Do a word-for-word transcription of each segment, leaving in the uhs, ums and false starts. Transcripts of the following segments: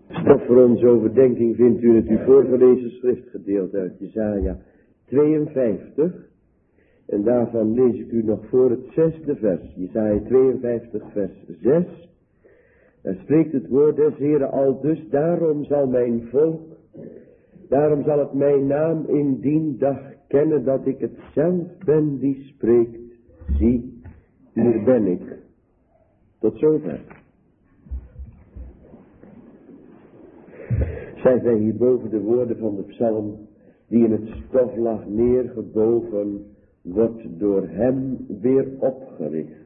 Stof voor onze overdenking vindt u in het u voorgelezen schriftgedeelte uit Jesaja tweeënvijftig. En daarvan lees ik u nog voor het zesde vers. Jesaja tweeënvijftig vers zes. Daar spreekt het woord des Heeren aldus: daarom zal mijn volk, daarom zal het mijn naam in dien dag kennen dat ik het zelf ben die spreekt. Zie, hier ben ik. Tot zover. Zijn wij hierboven de woorden van de psalm, die in het stof lag neergebogen, wordt door hem weer opgericht.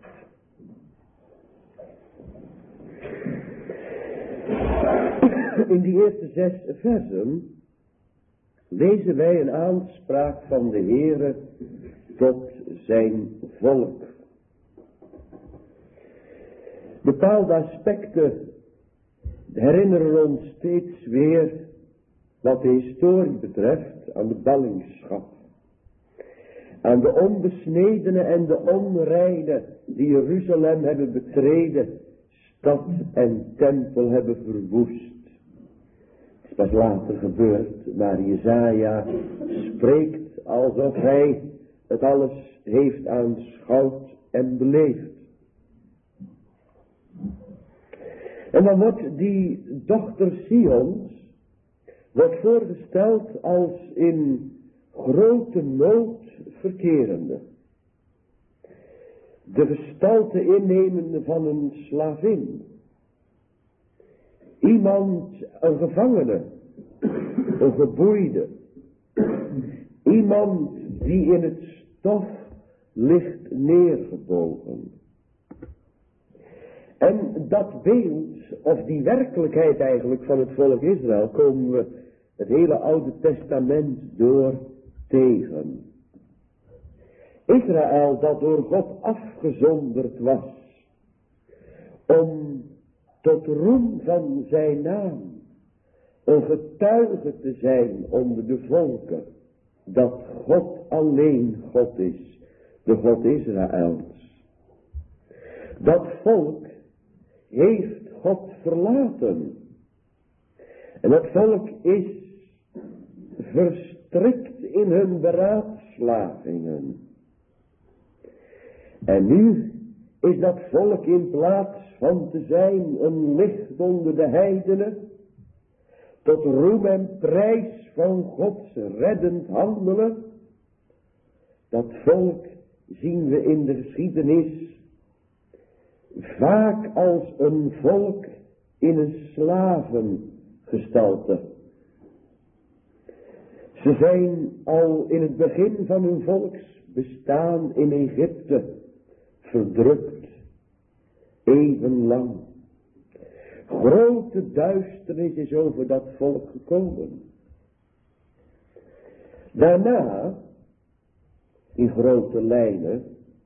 In die eerste zes versen lezen wij een aanspraak van de Heere tot zijn volk. Bepaalde aspecten herinneren ons steeds weer, wat de historie betreft, aan de ballingschap. Aan de onbesnedene en de onreine die Jeruzalem hebben betreden, stad en tempel hebben verwoest. Het is pas later gebeurd, maar Jesaja spreekt alsof hij het alles heeft aanschouwd en beleefd. En dan wordt die dochter Sions wordt voorgesteld als in grote nood verkerende. De gestalte innemende van een slavin. Iemand, een gevangene, een geboeide. Iemand die in het stof ligt neergebogen. En dat beeld, of die werkelijkheid eigenlijk van het volk Israël, komen we het hele Oude Testament door tegen. Israël dat door God afgezonderd was, om tot roem van zijn naam een getuige te zijn onder de volken, dat God alleen God is, de God Israëls. Dat volk heeft God verlaten. En dat volk is verstrikt in hun beraadslagingen. En nu is dat volk in plaats van te zijn een licht onder de heidenen, tot roem en prijs van Gods reddend handelen. Dat volk zien we in de geschiedenis vaak als een volk in een slavengestalte. Ze zijn al in het begin van hun volksbestaan in Egypte verdrukt, even lang. Grote duisternis is over dat volk gekomen. Daarna, in grote lijnen,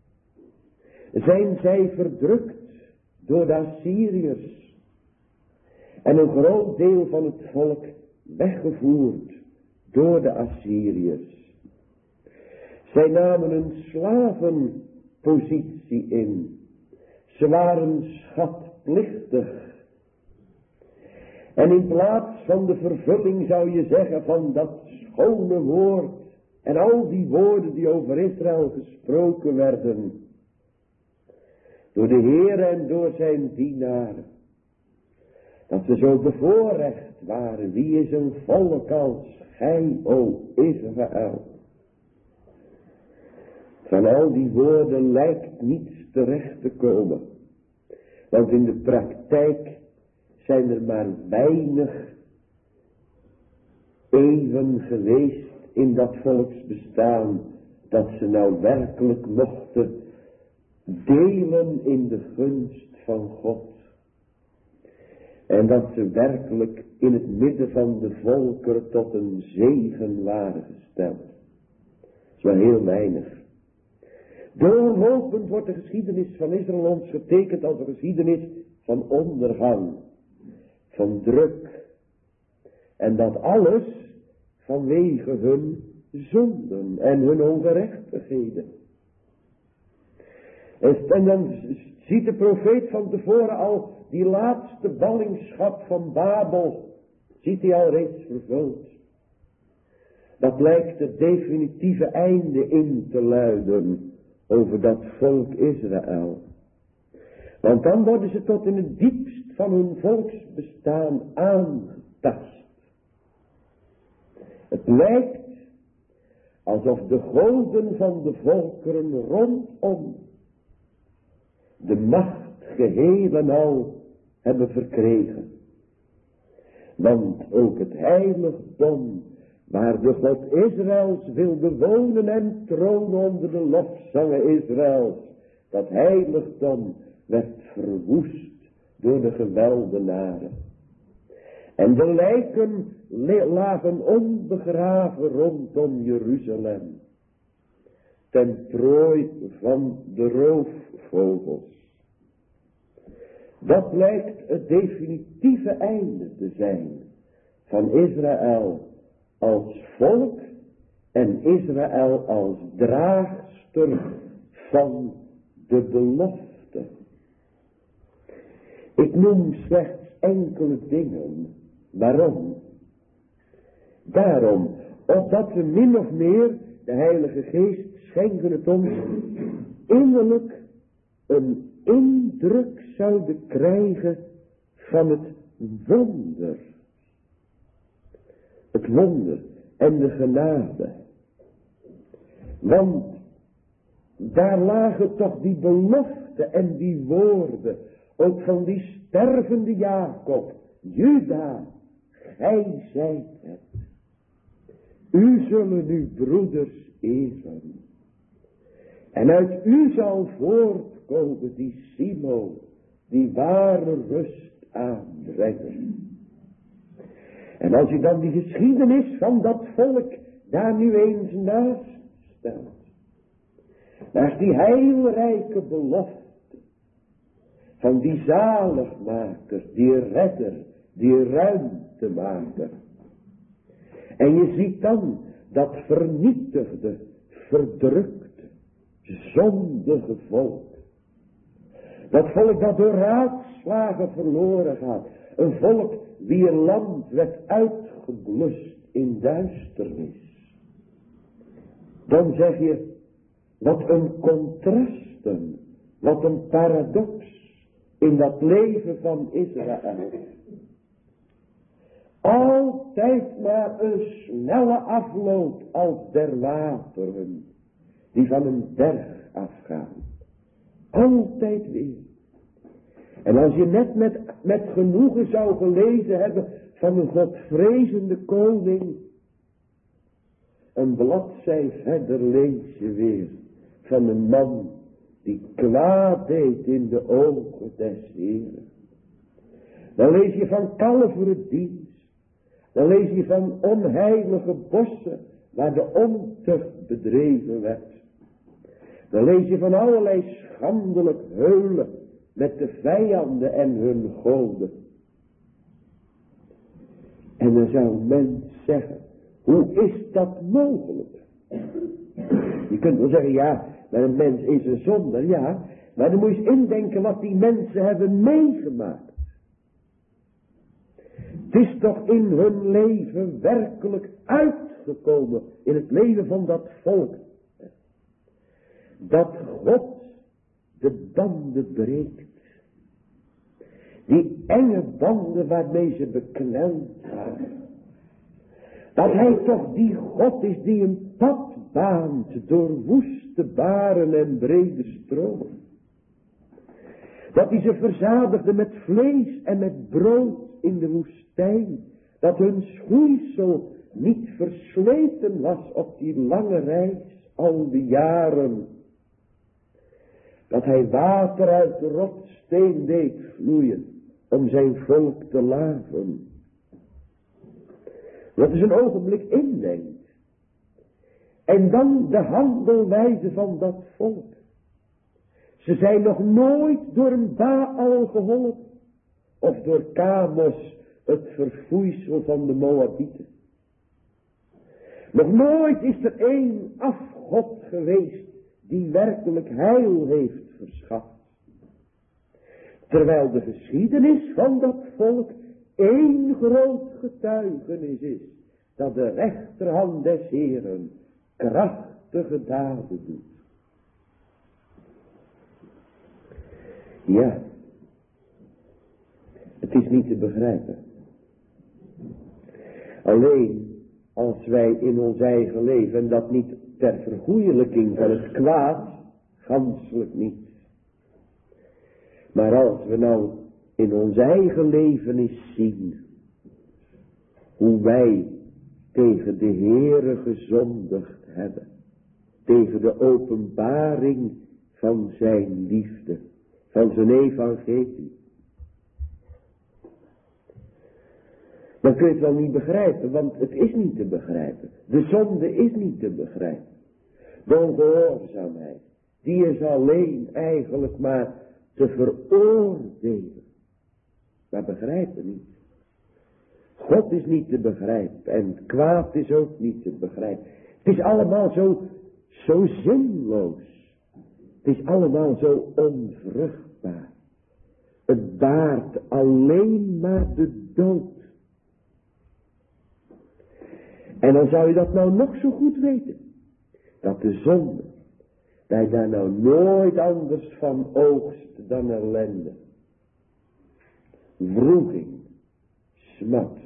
zijn zij verdrukt door de Assyriërs. En een groot deel van het volk weggevoerd door de Assyriërs. Zij namen een slavenpositie in. Ze waren schatplichtig. En in plaats van de vervulling zou je zeggen van dat schone woord en al die woorden die over Israël gesproken werden, door de Heer en door zijn dienaren, dat ze zo bevoorrecht waren. Wie is een volk als gij, o Israël? Van al die woorden lijkt niets terecht te komen. Want in de praktijk zijn er maar weinig even geweest in dat volksbestaan, dat ze nou werkelijk mochten delen in de gunst van God. En dat ze werkelijk in het midden van de volkeren tot een zegen waren gesteld. Dat is wel heel weinig. Doorlopend wordt de geschiedenis van Israël ons getekend als een geschiedenis van ondergang, van druk. En dat alles vanwege hun zonden en hun ongerechtigheden. En dan ziet de profeet van tevoren al die laatste ballingschap van Babel, ziet hij al reeds vervuld. Dat lijkt het definitieve einde in te luiden over dat volk Israël. Want dan worden ze tot in het diepst van hun volksbestaan aangetast. Het lijkt alsof de goden van de volkeren rondom de macht geheel en al hebben verkregen. Want ook het heiligdom waar de God Israëls wilde wonen en tronen onder de lofzangen Israëls, dat heiligdom werd verwoest door de geweldenaren. En de lijken lagen onbegraven rondom Jeruzalem, ten prooi van de roofvogels. Dat lijkt het definitieve einde te zijn van Israël als volk en Israël als draagster van de belofte. Ik noem slechts enkele dingen. Waarom? Daarom, opdat we min of meer, de Heilige Geest schenken het ons, innerlijk een indruk zouden krijgen van het wonder. Het wonder en de genade. Want daar lagen toch die belofte en die woorden, ook van die stervende Jacob. Juda, gij zijt het. U zullen uw broeders eren. En uit u zal voortkomen die Silo, die ware rust aanbrengen. En als u dan die geschiedenis van dat volk daar nu eens naast stelt. Naast die heilrijke belofte van die zaligmaker, die redder, die ruimtemaker. En je ziet dan dat vernietigde, verdrukte, zondige volk. Dat volk dat door raadslagen verloren gaat. Een volk wier land werd uitgeblust in duisternis. Dan zeg je, wat een contrasten, wat een paradox in dat leven van Israël. Altijd maar een snelle afloop als der wateren die van een berg afgaan. Altijd weer. En als je net met, met genoegen zou gelezen hebben van een godvrezende koning, een bladzij verder lees je weer van een man die kwaad deed in de ogen des Heren. Dan lees je van kalveren dienst. Dan lees je van onheilige bossen waar de ontucht bedreven werd. Dan lees je van allerlei schandelijk heulen met de vijanden en hun goden. En dan zou men zeggen, hoe is dat mogelijk? Je kunt wel zeggen, ja, maar een mens is een zondaar, ja. Maar dan moet je eens indenken wat die mensen hebben meegemaakt. Het is toch in hun leven werkelijk uitgekomen, in het leven van dat volk, dat God de banden breekt. Die enge banden waarmee ze beklemd waren. Dat hij toch die God is die een pad baant door woeste baren en brede stromen. Dat hij ze verzadigde met vlees en met brood in de woestijn. Dat hun schoeisel niet versleten was op die lange reis al die jaren. Dat hij water uit de rotsteen deed vloeien om zijn volk te laven. Dat is een ogenblik indenkt. En dan de handelwijze van dat volk. Ze zijn nog nooit door een Baal geholpen. Of door Kamos, het verfoeisel van de Moabieten. Nog nooit is er één afgod geweest die werkelijk heil heeft verschaft. Terwijl de geschiedenis van dat volk één groot getuigenis is. Dat de rechterhand des Heeren krachtige daden doet. Ja. Het is niet te begrijpen. Alleen als wij in ons eigen leven, en dat niet ter vergoeilijking van het kwaad, ganselijk niet. Maar als we nou in ons eigen leven eens zien, hoe wij tegen de Heere gezondigd hebben, tegen de openbaring van zijn liefde, van zijn evangelie. Dan kun je het wel niet begrijpen, want het is niet te begrijpen. De zonde is niet te begrijpen. De ongehoorzaamheid, die is alleen eigenlijk maar te veroordelen. Maar begrijpen niet. God is niet te begrijpen en het kwaad is ook niet te begrijpen. Het is allemaal zo, zo zinloos. Het is allemaal zo onvruchtbaar. Het baart alleen maar de dood. En dan zou je dat nou nog zo goed weten. Dat de zonde, dat je daar nou nooit anders van oogst dan ellende. Wroeging, smat.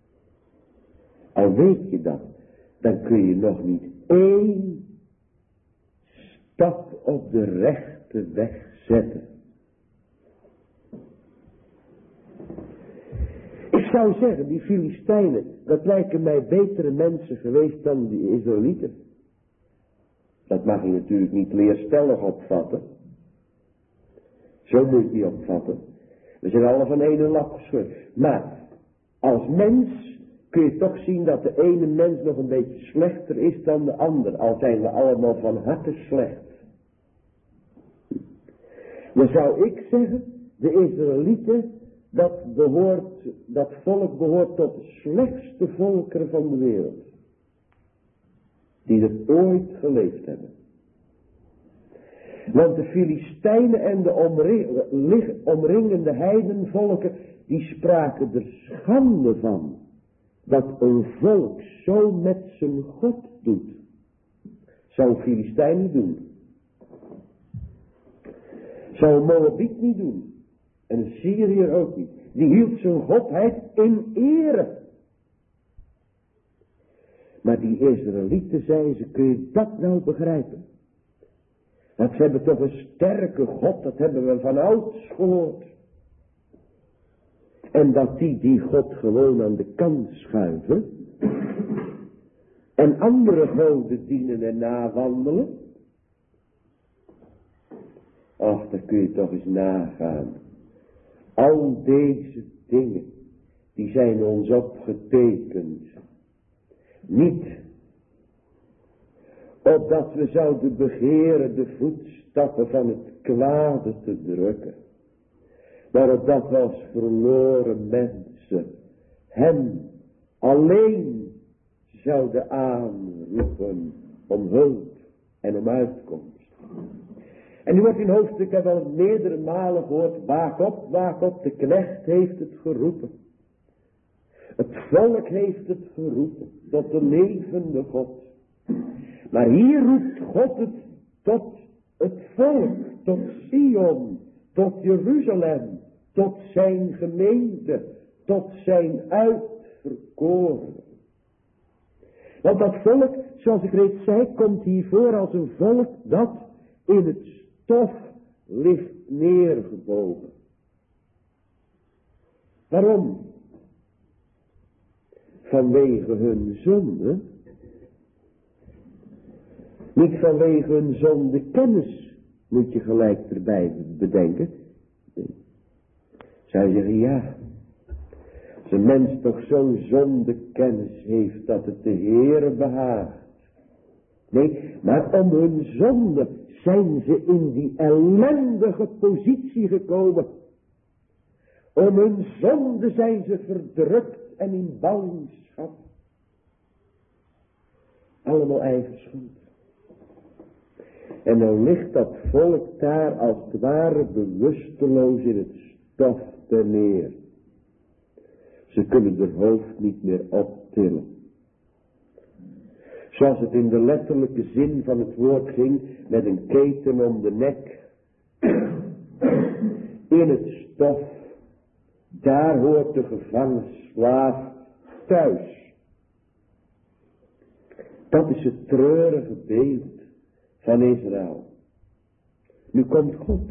Al weet je dat, dan kun je nog niet één stap op de rechte weg zetten. Ik zou zeggen, die Filistijnen, dat lijken mij betere mensen geweest dan die Israëlieten. Dat mag je natuurlijk niet leerstellig opvatten. Zo moet je het niet opvatten. We zijn alle van één lap geschud. Maar als mens kun je toch zien dat de ene mens nog een beetje slechter is dan de ander. Al zijn we allemaal van harte slecht. Dan zou ik zeggen, de Israëlieten, dat behoort, dat volk behoort tot de slechtste volkeren van de wereld. Die er ooit geleefd hebben. Want de Filistijnen en de omring, omringende heidenvolken, die spraken er schande van. Dat een volk zo met zijn God doet. Zou een Filistijn niet doen. Zou een Moabiet niet doen. En een Syriër ook niet. Die hield zijn godheid in ere. Maar die Israëlieten, zeiden ze, kun je dat nou begrijpen? Dat ze hebben toch een sterke God, dat hebben we van ouds gehoord. En dat die die God gewoon aan de kant schuiven. En andere goden dienen en nawandelen. Ach, dat kun je toch eens nagaan. Al deze dingen, die zijn ons opgetekend. Niet opdat we zouden begeren de voetstappen van het kwade te drukken. Maar opdat we als verloren mensen hem alleen zouden aanroepen om hulp en om uitkomst. En nu wordt in hoofdstuk, ik heb al meerdere malen gehoord, waak op, waak op, de knecht heeft het geroepen. Het volk heeft het geroepen tot de levende God. Maar hier roept God het tot het volk, tot Sion, tot Jeruzalem, tot zijn gemeente, tot zijn uitverkoren. Want dat volk, zoals ik reeds zei, komt hier voor als een volk dat in het stof ligt neergebogen. Waarom? Vanwege hun zonde. Niet vanwege hun zonde kennis, moet je gelijk erbij bedenken. Zou je zeggen, ja, als een mens toch zo'n zonde kennis heeft dat het de Heere behaagt. Nee, maar om hun zonde zijn ze in die ellendige positie gekomen. Om hun zonde zijn ze verdrukt en in ballingschap. Allemaal eigen schuld. En dan ligt dat volk daar als het ware bewusteloos in het stof ter neer. Ze kunnen hun hoofd niet meer optillen. Zoals het in de letterlijke zin van het woord ging, met een keten om de nek. In het stof, daar hoort de gevangen slaaf thuis. Dat is het treurige beeld van Israël. Nu komt God.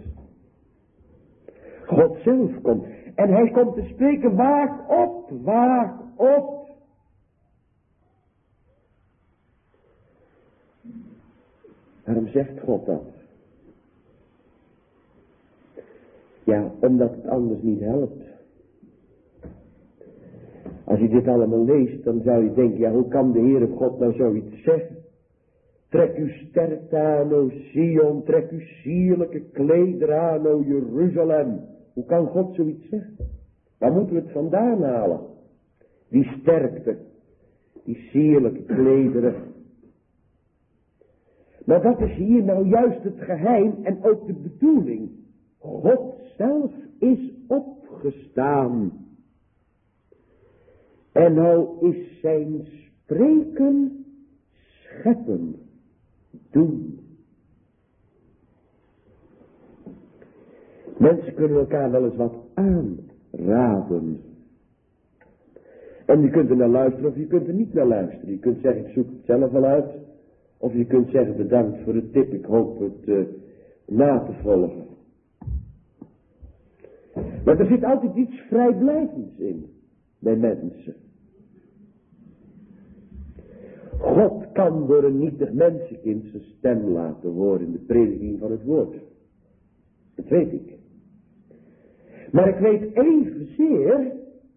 God zelf komt. En hij komt te spreken, waak op, waak op. Waarom zegt God dat? Ja, omdat het anders niet helpt. Als je dit allemaal leest, dan zou je denken, ja, hoe kan de Heere God nou zoiets zeggen? Trek uw sterkte aan, o Sion, trek uw sierlijke klederen aan, o Jeruzalem. Hoe kan God zoiets zeggen? Waar moeten we het vandaan halen? Die sterkte, die sierlijke klederen. Maar dat is hier nou juist het geheim en ook de bedoeling. God zelf is opgestaan. En nou is zijn spreken scheppen, doen. Mensen kunnen elkaar wel eens wat aanraden. En je kunt er naar luisteren of je kunt er niet naar luisteren. Je kunt zeggen, ik zoek het zelf wel uit. Of je kunt zeggen, bedankt voor de tip, ik hoop het uh, na te volgen. Maar er zit altijd iets vrijblijvends in, bij mensen. God kan door een nietig mensenkind zijn stem laten horen in de prediking van het woord. Dat weet ik. Maar ik weet evenzeer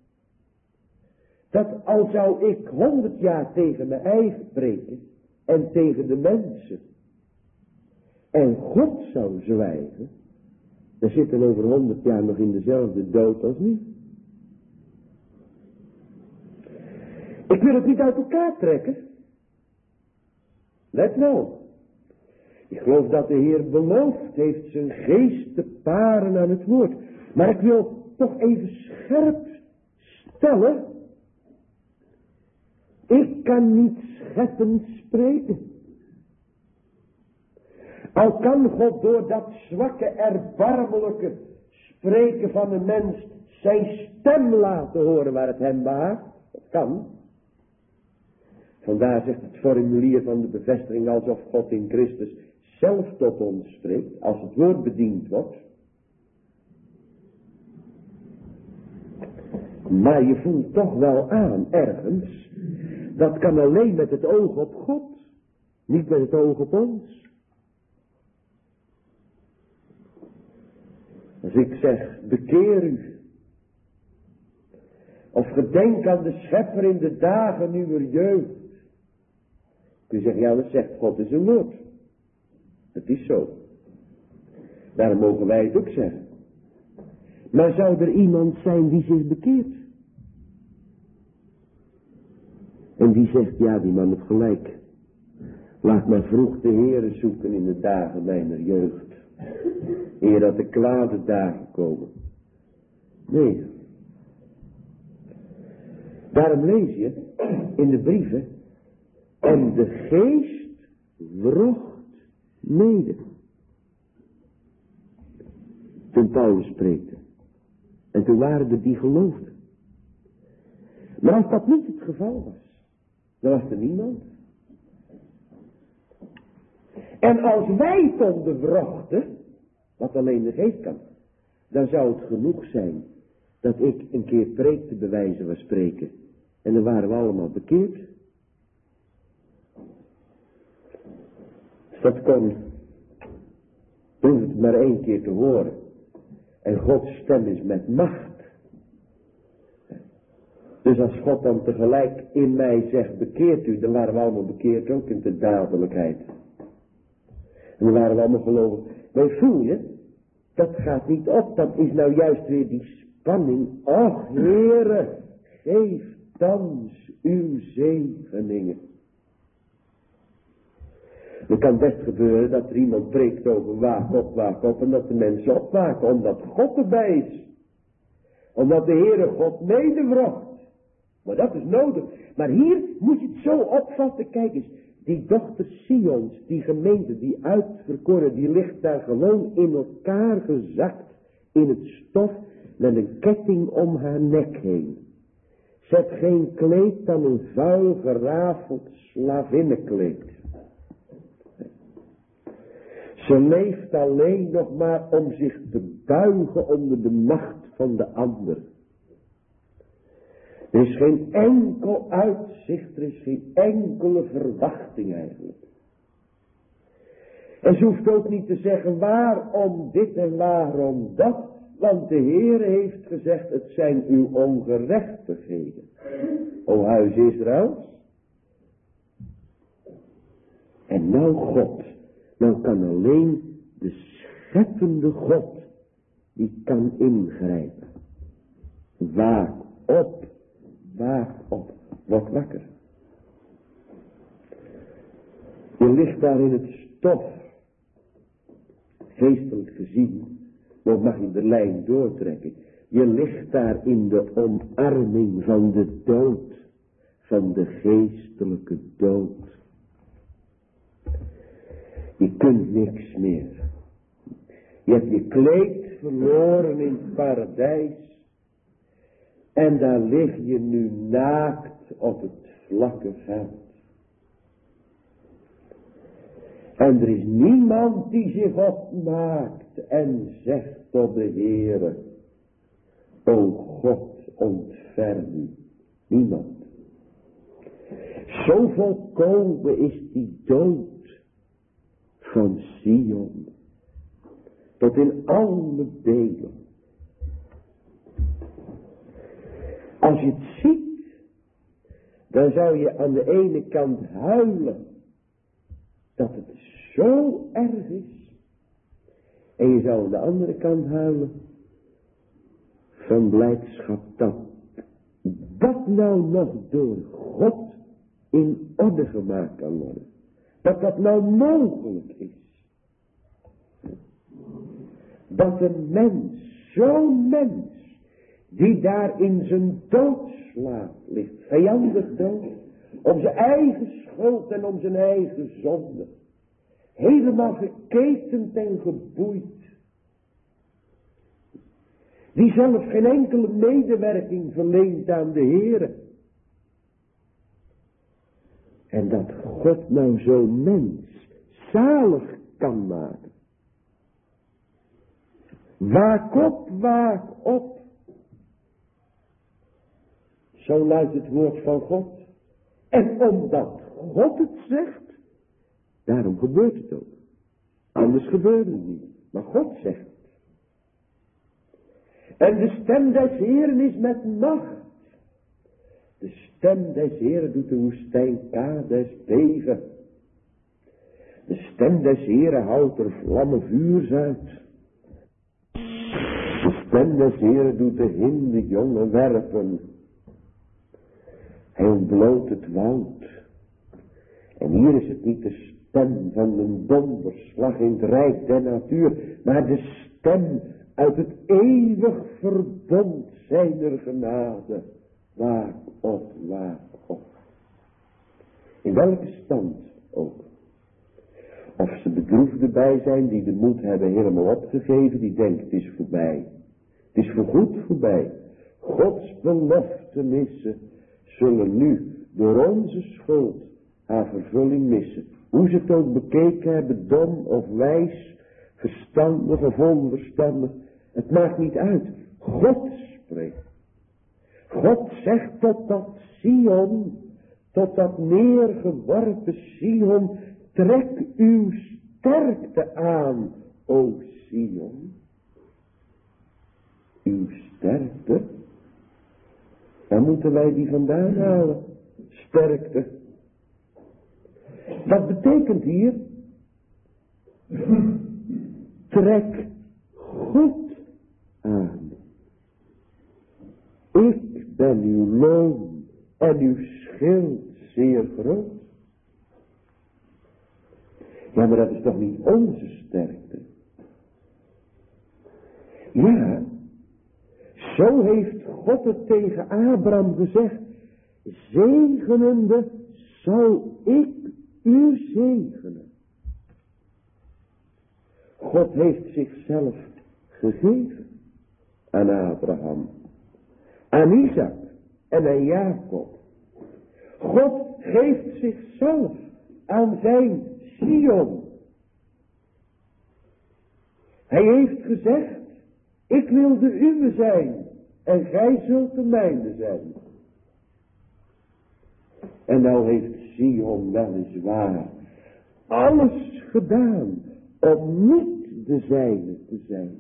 dat al zou ik honderd jaar tegen mijn eigen spreken en tegen de mensen en God zou zwijgen, dan zitten over honderd jaar nog in dezelfde dood als nu. Ik wil het niet uit elkaar trekken. Let nou. Ik geloof dat de Heer beloofd heeft zijn geest te paren aan het woord. Maar ik wil toch even scherp stellen. Ik kan niet scheppend spreken. Al kan God door dat zwakke, erbarmelijke spreken van een mens zijn stem laten horen waar het hem behaagt. Dat kan. Vandaar zegt het formulier van de bevestiging alsof God in Christus zelf tot ons spreekt, als het woord bediend wordt. Maar je voelt toch wel aan, ergens, dat kan alleen met het oog op God, niet met het oog op ons. Als ik zeg, bekeer u, of gedenk aan de schepper in de dagen uwer jeugd. Kun je zeggen, ja, dat zegt God in zijn woord. Het is zo. Daarom mogen wij het ook zeggen. Maar zou er iemand zijn die zich bekeert? En die zegt, ja, die man heeft gelijk. Laat maar vroeg de Heere zoeken in de dagen mijner jeugd. Eer dat de kwade dagen komen. Nee. Daarom lees je in de brieven. En de geest wrocht mede. Toen Paulus spreekte. En toen waren er die geloofden. Maar als dat niet het geval was, dan was er niemand. En als wij konden wrochten, wat alleen de geest kan, dan zou het genoeg zijn dat ik een keer preekte bij wijze van spreken. En dan waren we allemaal bekeerd. Dat kon, hoeft het maar één keer te horen. En Gods stem is met macht. Dus als God dan tegelijk in mij zegt, bekeert u, dan waren we allemaal bekeerd ook in de dadelijkheid. En dan waren we allemaal geloven. Maar voel je, dat gaat niet op, dat is nou juist weer die spanning. Och Heere, geef thans uw zegeningen. Het kan best gebeuren dat er iemand preekt over waak op, waak op en dat de mensen opwaken omdat God erbij is. Omdat de Heere God medevrocht. Maar dat is nodig. Maar hier moet je het zo opvatten. Kijk eens. Die dochter Sions, die gemeente, die uitverkoren, die ligt daar gewoon in elkaar gezakt. In het stof. Met een ketting om haar nek heen. Zet geen kleed dan een vuil gerafeld slavinnenkleed. Ze leeft alleen nog maar om zich te buigen onder de macht van de ander. Er is geen enkel uitzicht, er is geen enkele verwachting eigenlijk. En ze hoeft ook niet te zeggen waarom dit en waarom dat. Want de Heer heeft gezegd, het zijn uw ongerechtigheden. O huis Israëls. En nou God. Nou kan alleen de scheppende God, die kan ingrijpen. Waak op, waak op, word wakker. Je ligt daar in het stof, geestelijk gezien, maar mag je de lijn doortrekken. Je ligt daar in de omarming van de dood, van de geestelijke dood. Je kunt niks meer. Je hebt je kleed verloren in het paradijs. En daar lig je nu naakt op het vlakke veld. En er is niemand die zich opmaakt en zegt tot de Heere: O God, ontferm u. Niemand. Zo volkomen is die dood van Sion, tot in alle delen. Als je het ziet, dan zou je aan de ene kant huilen, dat het zo erg is. En je zou aan de andere kant huilen, van blijdschap dat dat nou nog door God in orde gemaakt kan worden. Dat dat nou mogelijk is. Dat een mens, zo'n mens, die daar in zijn doodslaap ligt, vijandig dood, om zijn eigen schuld en om zijn eigen zonde, helemaal geketend en geboeid, die zelf geen enkele medewerking verleent aan de Heere. En dat God nou zo'n mens zalig kan maken. Waak op, waak op. Zo luidt het woord van God. En omdat God het zegt, daarom gebeurt het ook. Anders gebeurde het niet. Maar God zegt het. En de stem des Heeren is met macht. De stem des Heeren doet de woestijn Kades beven. De stem des Heeren houdt er vlammen vuurs uit. De stem des Heeren doet de hinde jongen werpen. Hij ontbloot het woud. En hier is het niet de stem van een donderslag in het rijk der natuur, maar de stem uit het eeuwig verbond zijner genade. Waak op, waak op. In welke stand ook. Of ze bedroefden bij zijn die de moed hebben helemaal opgegeven, die denken het is voorbij. Het is voorgoed voorbij. Gods beloftenissen zullen nu door onze schuld haar vervulling missen. Hoe ze het ook bekeken hebben, dom of wijs, verstandig of onverstandig. Het maakt niet uit. God spreekt. God zegt tot dat Sion, tot dat neergeworpen Sion, trek uw sterkte aan, o Sion. Uw sterkte? Waar moeten wij die vandaan halen? Sterkte. Wat betekent hier? Trek God aan. Ik ben uw loon en uw schild zeer groot. Ja, maar dat is toch niet onze sterkte? Ja, Zo heeft God het tegen Abraham gezegd. Zegenende zal ik u zegenen. God heeft zichzelf gegeven aan Abraham, aan Isaac en aan Jacob. God geeft zichzelf aan zijn Sion. Hij heeft gezegd, ik wil de uwe zijn en gij zult de mijne zijn. En nou heeft Sion weliswaar alles gedaan om niet de zijne te zijn.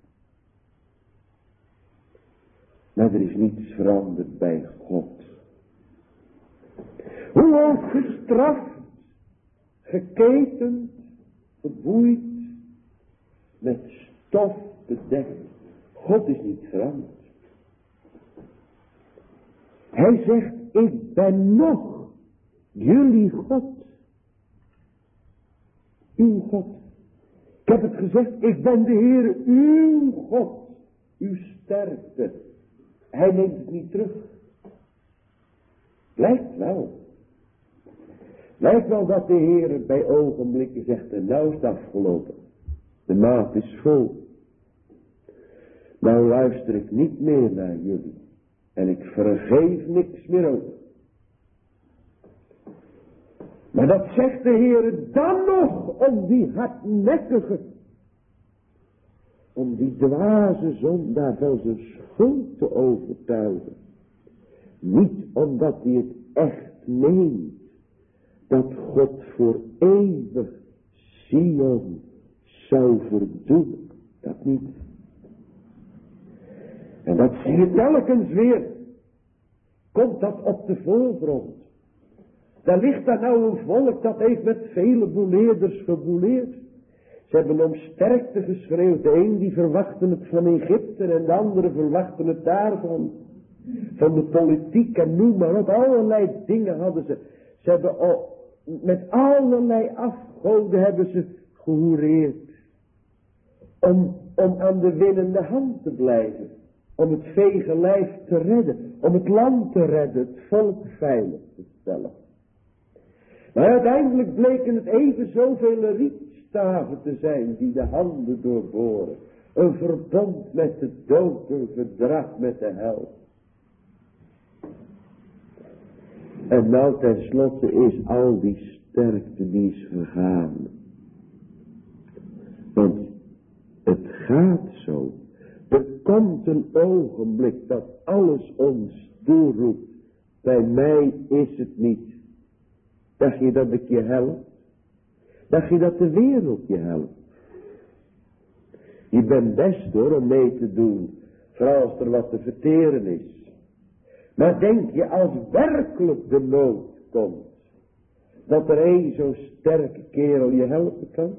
Maar er is niets veranderd bij God. Hoe ook gestraft, geketend, geboeid, met stof bedekt. God is niet veranderd. Hij zegt, ik ben nog jullie God. Uw God. Ik heb het gezegd, ik ben de Heer, uw God. Uw sterkte. Hij neemt het niet terug. Lijkt wel. Lijkt wel dat de Heer bij ogenblikken zegt, en nou is het afgelopen. De maat is vol. Nou luister ik niet meer naar jullie. En ik vergeef niks meer over. Maar dat zegt de Heer dan nog om die hardnekkige, om die dwaze zondaar van zijn schuld te overtuigen. Niet omdat hij het echt meent, dat God voor eeuwig Sion zou verdoen. Dat niet. En dat zie je telkens weer. Komt dat op de voorgrond. Daar ligt daar nou een volk dat heeft met vele boeleerders gebouleerd. Ze hebben om sterkte geschreeuwd. De een die verwachten het van Egypte en de andere verwachten het daarvan. Van de politiek en noem maar op. Allerlei dingen hadden ze. Ze hebben al, met allerlei afgoden hebben ze gehoereerd. Om, om aan de winnende hand te blijven. Om het vege lijf te redden. Om het land te redden. Het volk veilig te stellen. Maar uiteindelijk bleken het even zoveel rietstaven te zijn die de handen doorboren. Een verbond met de dood, een verdrag met de hel. En nou tenslotte is al die sterkte die is vergaan. Want het gaat zo. Er komt een ogenblik dat alles ons toeroept. Bij mij is het niet. Dacht je dat ik je help? Dacht je dat de wereld je helpt? Je bent best hoor om mee te doen. Vooral als er wat te verteren is. Maar denk je als werkelijk de nood komt. Dat er een zo'n sterke kerel je helpen kan?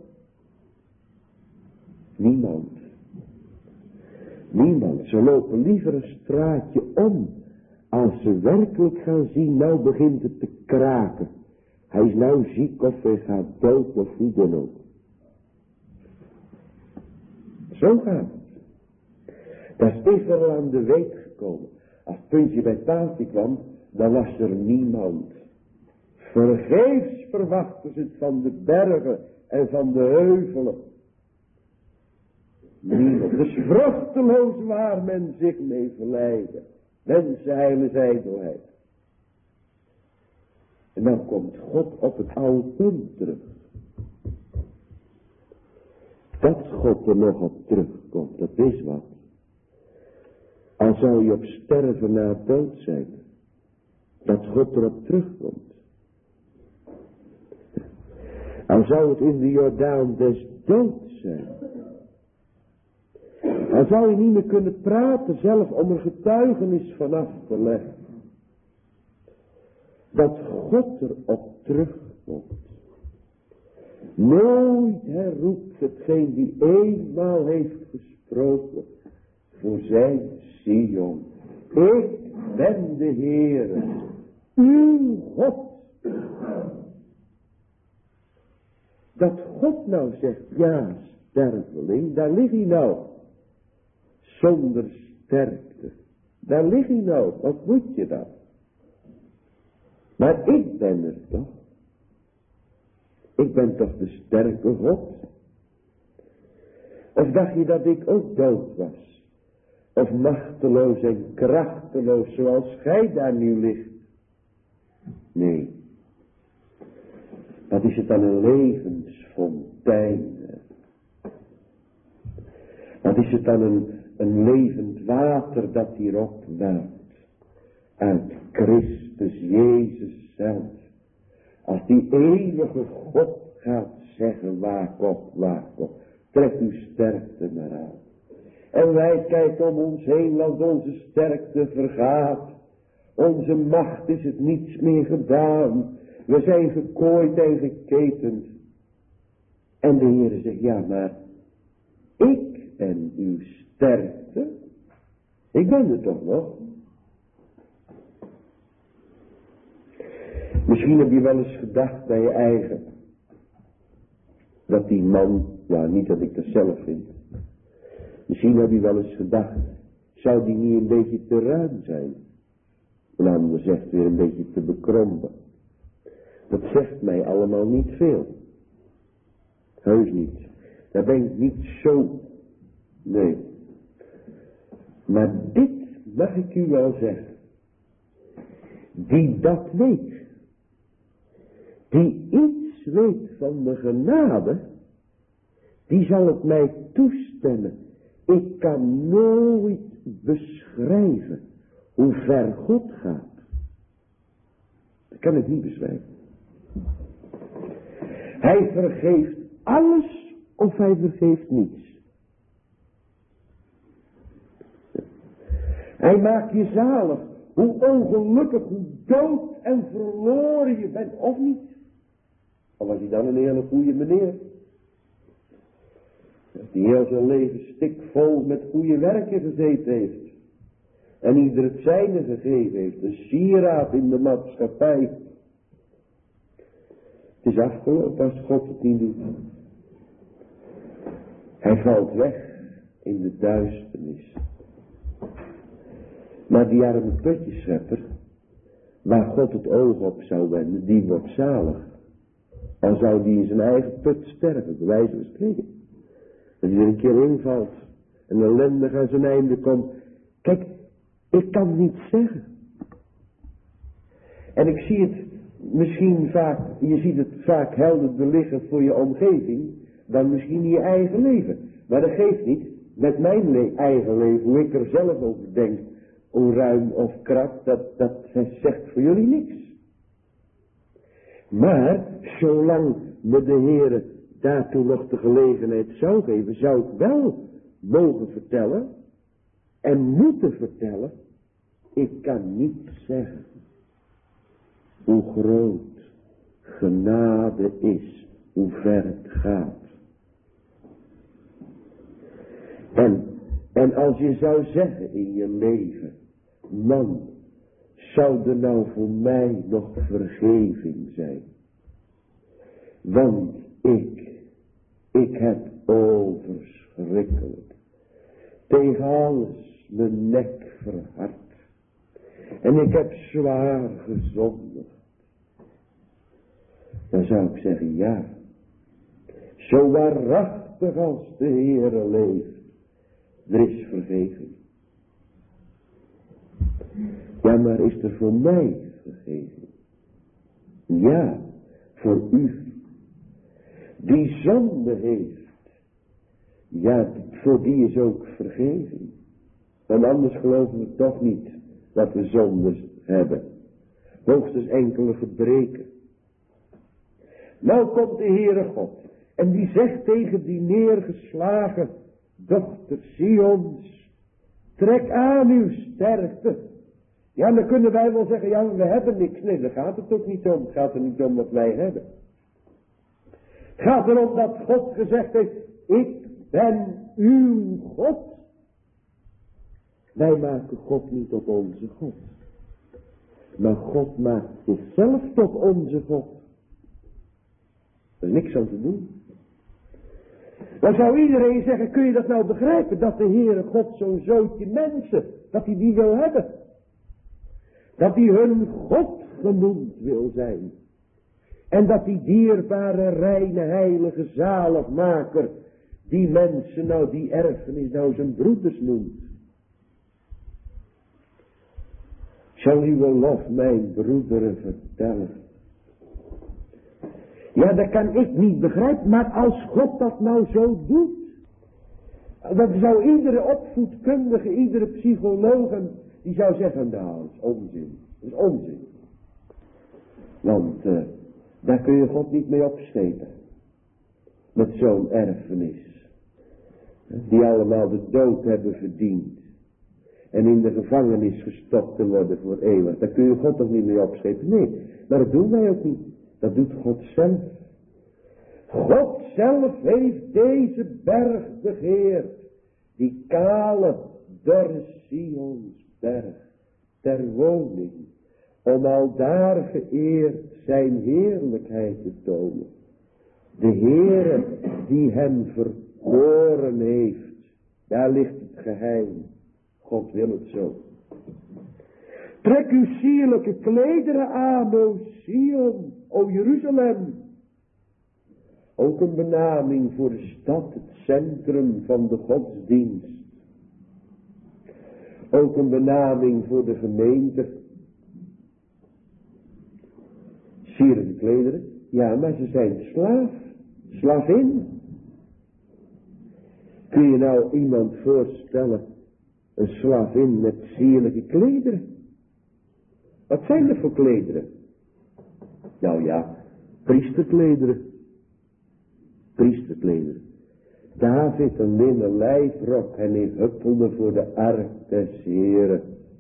Niemand. Niemand. Ze lopen liever een straatje om. Als ze werkelijk gaan zien, nou begint het te kraken. Hij is nou ziek of hij gaat dood of hoe dan ook. Zo gaat het. Dat is Israël aan de weet gekomen. Als het puntje bij het paaltje kwam, dan was er niemand. Vergeefs verwachten ze het van de bergen en van de heuvelen. Niemand. Dus vruchteloos waar men zich mee verleiden. Mensenheil is ijdelheid. En dan komt God op het oude punt terug. Dat God er nog op terugkomt, dat is wat. Al zou je op sterven na dood zijn. Dat God erop terugkomt. Al zou het in de Jordaan des doods zijn. Al zou je niet meer kunnen praten zelf om er getuigenis vanaf te leggen. Dat God erop terugkomt. Nooit herroept hetgeen die eenmaal heeft gesproken voor zijn Sion. Ik ben de Heere, uw God. Dat God nou zegt, ja sterveling, daar lig je nou. Zonder sterkte. Daar lig je nou, wat moet je dan? Maar ik ben er toch. Ik ben toch de sterke God. Of dacht je dat ik ook dood was? Of machteloos en krachteloos zoals gij daar nu ligt? Nee. Wat is het dan een levensfontein? Wat is het dan een, een levend water dat hier opwelt? Uit Christus Jezus zelf. Als die eeuwige God gaat zeggen, waak op, waak op. Trek uw sterkte maar aan. En wij kijken om ons heen, want onze sterkte vergaat. Onze macht is het niets meer gedaan. We zijn gekooid en geketend. En de Heer zegt, ja maar, ik ben uw sterkte. Ik ben er toch nog. Misschien heb je wel eens gedacht bij je eigen. Dat die man, ja niet dat ik dat zelf vind. Misschien heb je wel eens gedacht, zou die niet een beetje te ruim zijn? Een ander zegt weer een beetje te bekrompen. Dat zegt mij allemaal niet veel. Heus niet. Daar ben ik niet zo. Nee. Maar dit mag ik u wel zeggen. Die dat weet. Die iets weet van de genade. Die zal het mij toestemmen. Ik kan nooit beschrijven hoe ver God gaat. Dat kan ik niet beschrijven. Hij vergeeft alles of hij vergeeft niets. Hij maakt je zalig. Hoe ongelukkig, hoe dood en verloren je bent. Of niet. Al was hij dan een hele goede meneer. Die heel zijn leven stikvol met goede werken gezeten heeft. En ieder het zijne gegeven heeft. Een sieraad in de maatschappij. Het is afgelopen als God het niet doet. Hij valt weg in de duisternis. Maar die arme putjeschepper, waar God het oog op zou wenden, die wordt zalig. Dan zou die in zijn eigen put sterven, bij wijze van spreken. Dat hij er een keer invalt en ellendig aan zijn einde komt. Kijk, ik kan het niet zeggen. En ik zie het misschien vaak, je ziet het vaak helderder liggen voor je omgeving, dan misschien in je eigen leven. Maar dat geeft niet, met mijn le- eigen leven, hoe ik er zelf over denk, hoe ruim of krap, dat, dat zegt voor jullie niks. Maar, zolang me de Heere daartoe nog de gelegenheid zou geven, zou ik wel mogen vertellen en moeten vertellen, ik kan niet zeggen hoe groot genade is, hoe ver het gaat. En, en als je zou zeggen in je leven, man, zou er nou voor mij nog vergeving zijn? Want ik, ik heb overschrikkelijk tegen alles mijn nek verhard. En ik heb zwaar gezondigd. Dan zou ik zeggen, ja, zo waarachtig als de Heere leeft, er is vergeving. Ja, maar is er voor mij vergeving? Ja, voor u. Die zonde heeft. Ja, voor die is ook vergeving. Want anders geloven we toch niet dat we zondes hebben. Hoogstens enkele gebreken. Nou komt de Heere God. En die zegt tegen die neergeslagen dochter Sions. Trek aan uw sterkte. Ja, dan kunnen wij wel zeggen, ja, we hebben niks. Nee, daar gaat het ook niet om. Het gaat er niet om wat wij hebben. Het gaat erom dat God gezegd heeft, ik ben uw God. Wij maken God niet tot onze God. Maar God maakt zichzelf tot onze God. Er is niks aan te doen. Dan zou iedereen zeggen, kun je dat nou begrijpen? Dat de Heere God zo'n zootje mensen, dat hij die wil hebben. Dat hij hun God genoemd wil zijn. En dat die dierbare, reine, heilige zaligmaker, die mensen nou, die erfenis nou zijn broeders noemt. Zal uw lof mijn broederen vertellen? Ja, dat kan ik niet begrijpen, maar als God dat nou zo doet, dan zou iedere opvoedkundige, iedere psycholoog, die zou zeggen, nou, dat is onzin, dat is onzin. Want uh, daar kun je God niet mee opschepen, met zo'n erfenis, die allemaal de dood hebben verdiend, en in de gevangenis gestopt te worden voor eeuwig. Daar kun je God toch niet mee opschepen, nee, maar dat doen wij ook niet. Dat doet God zelf. God zelf heeft deze berg begeerd. Die kale, dorre Sionsberg. Ter woning. Om al daar geëerd zijn heerlijkheid te tonen. De Heere die hem verkoren heeft. Daar ligt het geheim. God wil het zo. Trek uw sierlijke klederen aan, o Sion, o Jeruzalem. Ook een benaming voor de stad, het centrum van de godsdienst. Ook een benaming voor de gemeente. Sierlijke klederen, ja, maar ze zijn slaaf, slavin. Kun je nou iemand voorstellen, een slavin met sierlijke klederen? Wat zijn er voor klederen? Nou ja, priesterklederen. Priesterklederen. David een linnen lijfrok en hij huppelde voor de ark des Heren.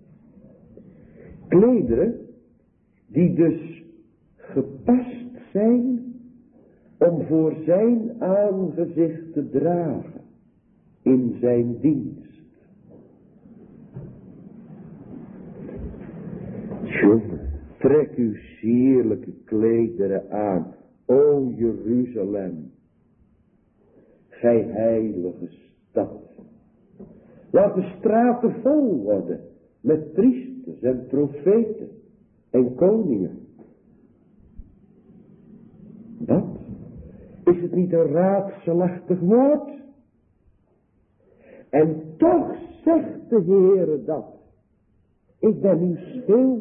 Klederen die dus gepast zijn om voor zijn aangezicht te dragen in zijn dienst. Jongen, trek uw sierlijke klederen aan, o Jeruzalem, gij heilige stad. Laat de straten vol worden met priesters en profeten en koningen. Dat is het niet een raadselachtig woord? En toch zegt de Heere dat. Ik ben uw schild.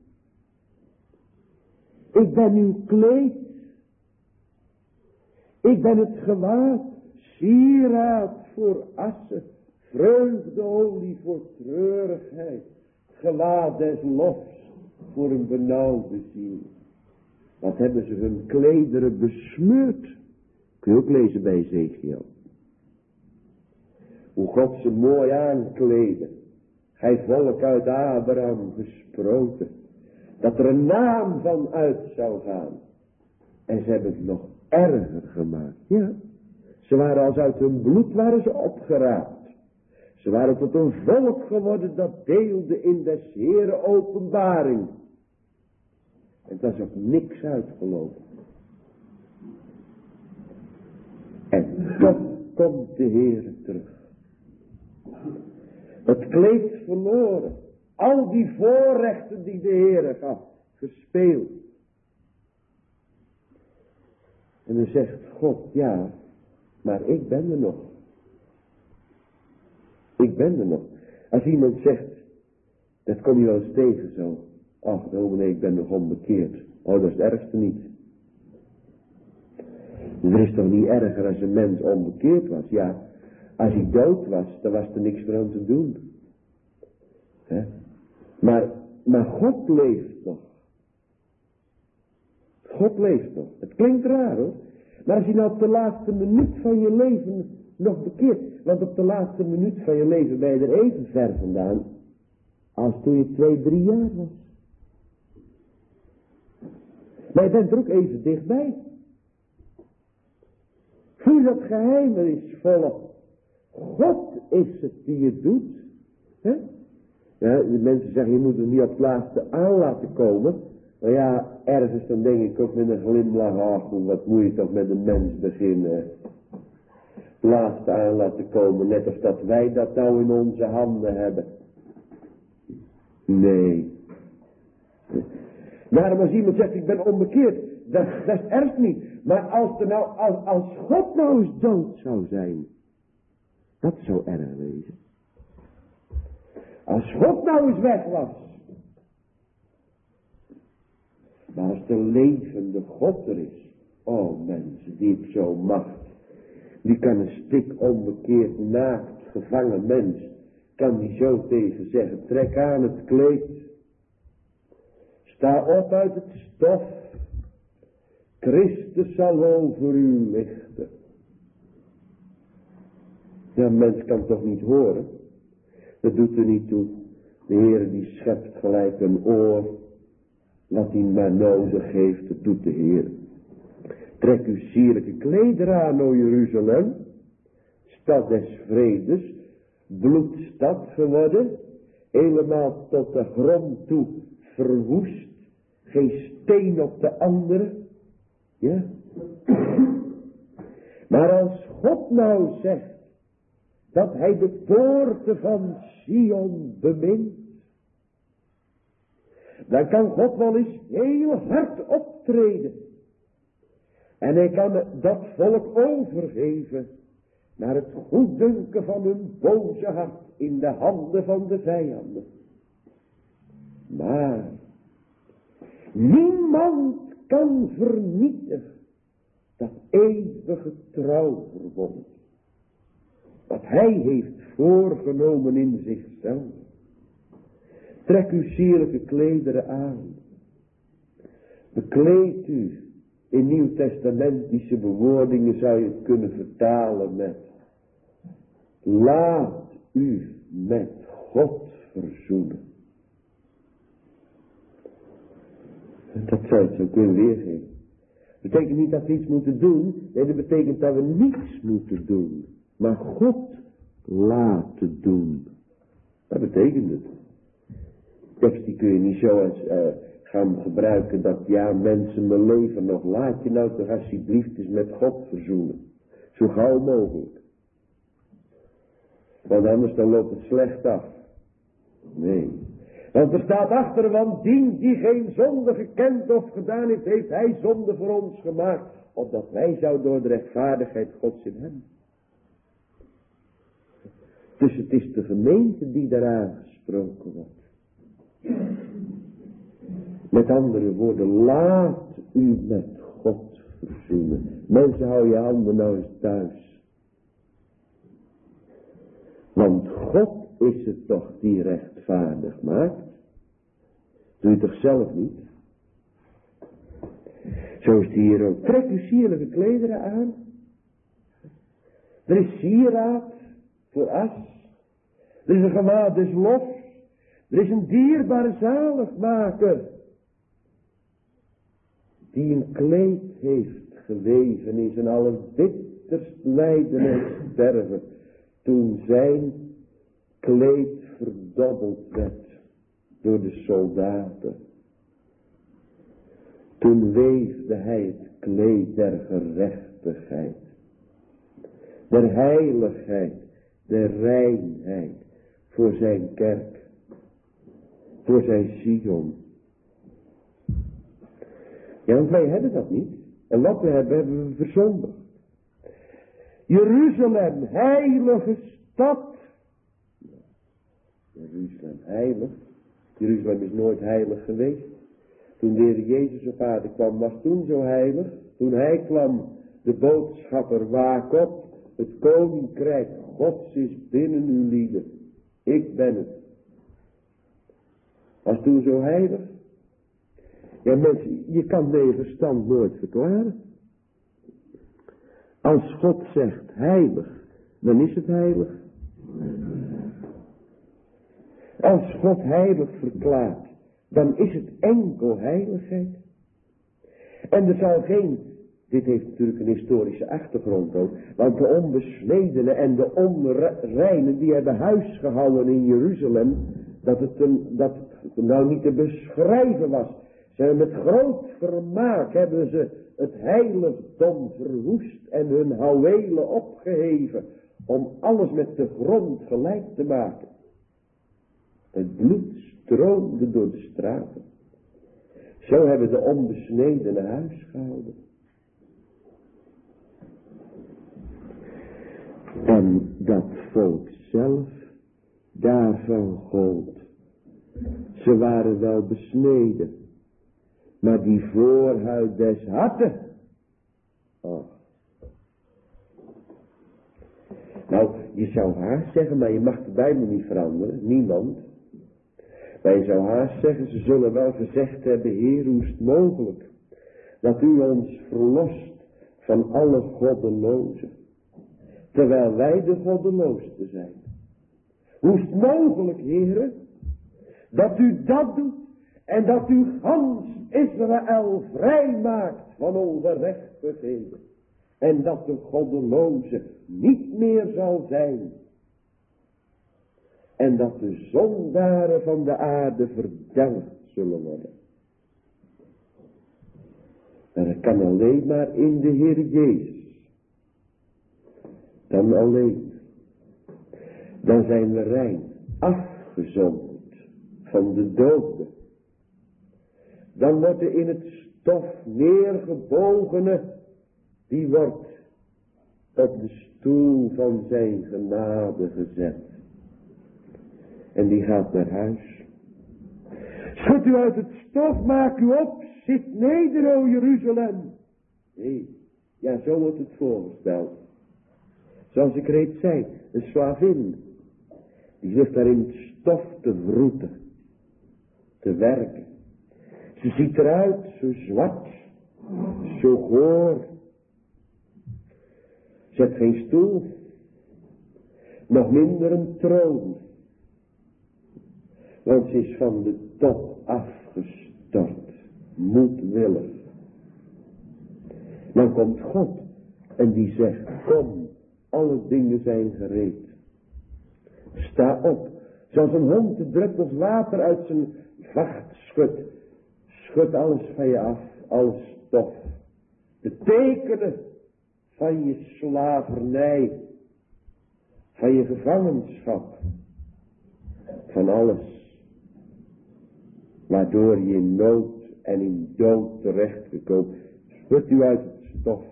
Ik ben uw kleed. Ik ben het gewaad, sieraad voor assen, vreugdeolie voor treurigheid, gewaad des lofs voor een benauwde ziel. Wat hebben ze hun klederen besmeurd? Kun je ook lezen bij Ezekiel. Hoe God ze mooi aankleedde. Gij volk uit Abraham gesproken. Dat er een naam van uit zou gaan. En ze hebben het nog erger gemaakt. Ja. Ze waren als uit hun bloed waren ze opgeraapt. Ze waren tot een volk geworden dat deelde in des Heere openbaring. En dat is ook niks uitgelopen. En toch komt de Heere terug. Het kleed verloren. Al die voorrechten die de Heere gaf. Gespeeld. En dan zegt God, ja, maar ik ben er nog. Ik ben er nog. Als iemand zegt, dat kom je wel eens tegen zo. Ach, dominee, ik ben nog onbekeerd. Oh, dat is het ergste niet. Er is toch niet erger als een mens onbekeerd was? Ja, als hij dood was, dan was er niks meer aan te doen. He? Maar, maar God leeft nog. God leeft nog. Het klinkt raar hoor. Maar als je nou op de laatste minuut van je leven nog bekeert. Want op de laatste minuut van je leven ben je er even ver vandaan. Als toen je twee, drie jaar was. Maar je bent er ook even dichtbij. Voel dat geheimenisvolle. God is het die het doet. He? Ja, de mensen zeggen, je moet er niet op het laatste aan laten komen. Maar ja, ergens dan denk ik ook met een glimlach, ach, wat moet je toch met een mens beginnen. laatste aan laten komen, net als dat wij dat nou in onze handen hebben. Nee. Daarom als iemand zegt, ik ben onbekeerd, dat, dat is erg niet. Maar als, er nou, als, als God nou eens dood zou zijn, dat zou erg wezen. Als God nou eens weg was. Maar als de levende God er is, oh mensen, die heeft zo'n macht. Die kan een stik onbekeerd, naakt, gevangen mens, kan die zo tegen zeggen, trek aan het kleed. Sta op uit het stof. Christus zal over u lichten. Ja, een mens kan toch niet horen. Dat doet er niet toe. De Heer die schept gelijk een oor. Wat hij maar nodig heeft, dat doet de Heer. Trek uw sierlijke klederen aan, o Jeruzalem. Stad des vredes. Bloedstad geworden. Helemaal tot de grond toe verwoest. Geen steen op de andere. Ja. Maar als God nou zegt dat hij de poorten van Sion bemint, dan kan God wel eens heel hard optreden. En hij kan dat volk overgeven naar het goeddunken van hun boze hart in de handen van de vijanden. Maar niemand kan vernietigen dat eeuwige trouwverbond. Wat hij heeft voorgenomen in zichzelf. Trek uw sierlijke klederen aan. Bekleed u. In nieuwtestamentische bewoordingen zou je het kunnen vertalen met: laat u met God verzoenen. Dat zou het zo kunnen weergeven. Dat betekent niet dat we iets moeten doen. Nee, dat betekent dat we niets moeten doen. Maar God laten doen. Dat betekent het. Tekst die kun je niet zo eens uh, gaan gebruiken dat ja, mensen mijn leven nog. Laat je nou toch alsjeblieft eens met God verzoenen. Zo gauw mogelijk. Want anders dan loopt het slecht af. Nee. Want er staat achter, want dien die geen zonde gekend of gedaan heeft, heeft hij zonde voor ons gemaakt. Opdat wij zouden door de rechtvaardigheid Gods in hem. Dus het is de gemeente die daar aangesproken wordt. Met andere woorden, laat u met God verzoenen. Mensen, hou je handen nou eens thuis. Want God is het toch die rechtvaardig maakt. Doe je toch zelf niet? Zo is het hier ook. Trek uw sierlijke klederen aan. Er is sieraad voor as. Er is een gewaad des lofs. Er is een dierbare zaligmaker. Die een kleed heeft geweven in zijn allerbitterst lijden en sterven. Toen zijn kleed verdobbeld werd door de soldaten. Toen weefde hij het kleed der gerechtigheid. Der heiligheid, der reinheid voor zijn kerk. Voor zijn Sion. Ja, want wij hebben dat niet. En wat we hebben, hebben we verzondigd. Jeruzalem, heilige stad. Jeruzalem, heilig. Jeruzalem is nooit heilig geweest. Toen de Heer Jezus op aarde kwam, was toen zo heilig. Toen hij kwam, de boodschapper, waak op. Het koninkrijk Gods is binnen uw lieden. Ik ben het. Was toen zo heilig? Ja mensen, je kan met verstand nooit verklaren. Als God zegt heilig, dan is het heilig. Als God heilig verklaart, dan is het enkel heiligheid. En er zal geen, dit heeft natuurlijk een historische achtergrond ook, want de onbesnedenen en de onreinen die hebben huis gehouden in Jeruzalem, dat het, een, dat het nou niet te beschrijven was. Ze met groot vermaak hebben ze het heiligdom verwoest en hun houwelen opgeheven om alles met de grond gelijk te maken. Het bloed stroomde door de straten. Zo hebben de onbesneden naar huis gehouden. En dat volk zelf, daarvan gold. Ze waren wel besneden, maar die voorhuid des harten. Oh. Nou, je zou haast zeggen, maar je mag de Bijbel niet veranderen, niemand. Maar je zou haast zeggen, ze zullen wel gezegd hebben, Heer, hoe is het mogelijk dat u ons verlost van alle goddelozen, terwijl wij de goddeloosste zijn. Hoe is het mogelijk, Heer, dat u dat doet en dat u gans Israël vrijmaakt van ongerechtigheden en dat de goddeloze niet meer zal zijn. En dat de zondaren van de aarde verdelgd zullen worden. En dat kan alleen maar in de Heer Jezus. Dan alleen. Dan zijn we rein, afgezonderd van de doden. Dan wordt er in het stof neergebogene, die wordt op de stoel van zijn genade gezet. En die gaat naar huis. Schud u uit het stof, maak u op, zit neder, o Jeruzalem. Nee, ja, zo wordt het voorgesteld. Zoals ik reeds zei, een slavin, die ligt daar in het stof te wroeten, te werken. Ze ziet eruit zo zwart, zo goor. Ze heeft geen stoel, nog minder een troon. Want ze is van de top afgestort, moedwillig. Dan komt God en die zegt, kom, alle dingen zijn gereed. Sta op, zoals een hond de druppels water uit zijn vacht schudt. Schud alles van je af, alles stof. De tekenen van je slavernij, van je gevangenschap, van alles. Waardoor je in nood en in dood terechtgekomen. Schud u uit het stof.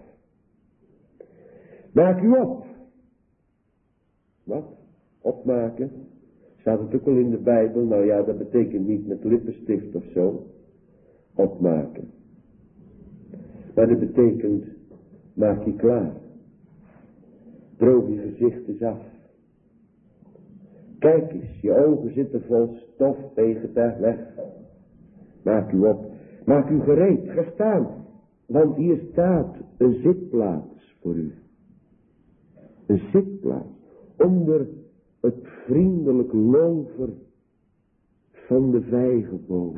Maak u op. Wat? Opmaken? Staat het ook al in de Bijbel? Nou ja, dat betekent niet met lippenstift of zo. Opmaken. Maar dat betekent, maak je klaar. Droog je gezicht eens af. Kijk eens, je ogen zitten vol stof, veeg daar weg. Maak u op. Maak u gereed, ga staan. Want hier staat een zitplaats voor u. Een zitplaats. Onder het vriendelijk lover van de vijgenboom.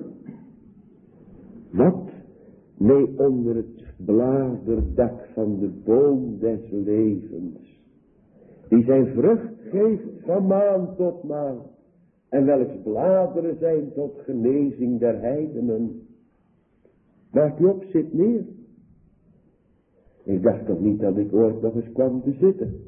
Wat? Nee, onder het bladerdak van de boom des levens. Die zijn vrucht geeft van maand tot maand. En welks bladeren zijn tot genezing der heidenen. Maak u op, zit neer. Ik dacht toch niet dat ik ooit nog eens kwam te zitten.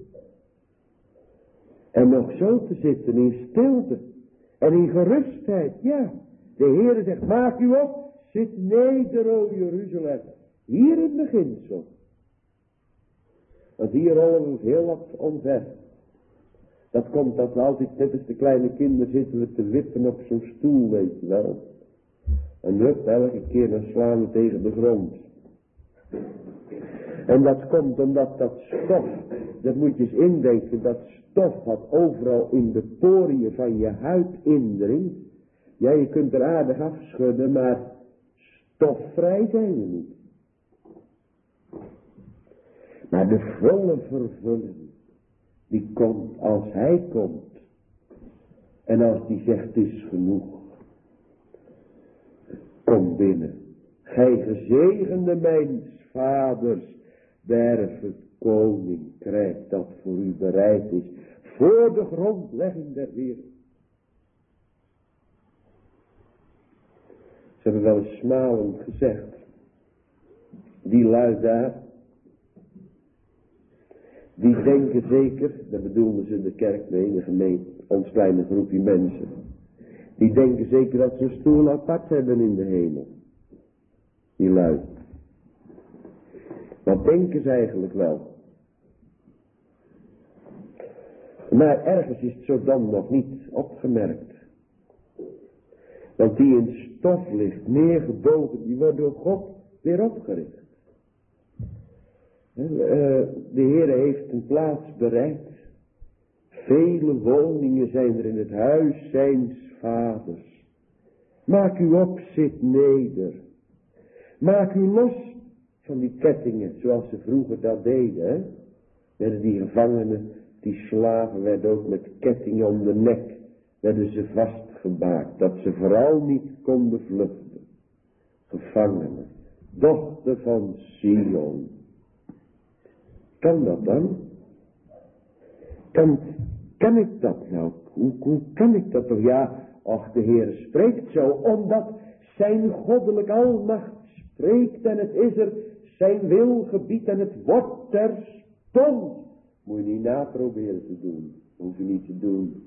En nog zo te zitten in stilte. En in gerustheid, ja. De Heere zegt, maak u op, zit neder, o Jeruzalem. Hier in beginsel. Want hier rollen we heel wat omver. Dat komt dat we altijd, net als de kleine kinderen, zitten we te wippen op zo'n stoel, weet je wel. En hup, elke keer dan slaan we tegen de grond. En dat komt omdat dat stof, dat moet je eens indenken, dat stof wat overal in de poriën van je huid indringt. Ja, je kunt er aardig afschudden, maar stofvrij zijn we niet. Maar de volle vervulling, die komt als hij komt. En als die zegt, het is genoeg. Kom binnen. Gij gezegende mijns vaders, derf het koninkrijk dat voor u bereid is. Voor de grondlegging der wereld. Ze hebben wel eens smalend gezegd, die lui daar, die denken zeker, daar bedoelden ze de kerk mee, de gemeente, ons kleine groepje mensen. Die denken zeker dat ze een stoel apart hebben in de hemel. Die lui. Wat denken ze eigenlijk wel? Maar ergens is het zo dan nog niet opgemerkt. Want die in stof ligt, neergebogen, die wordt door God weer opgericht. De Heer heeft een plaats bereid. Vele woningen zijn er in het huis zijns vaders. Maak u op, zit neder. Maak u los van die kettingen, zoals ze vroeger dat deden. Hè? Werden die gevangenen, die slaven, werden ook met kettingen om de nek, werden ze vastgemaakt, dat ze vooral niet konden vluchten. Gevangenen, dochter van Sion. Kan dat dan? Kan, kan ik dat nou? Hoe, hoe kan ik dat toch? Ja, ach, de Heer spreekt zo, omdat zijn goddelijk almacht spreekt en het is er zijn wil gebiedt en het wordt terstond. Moet je niet naproberen te doen. Hoef je niet te doen.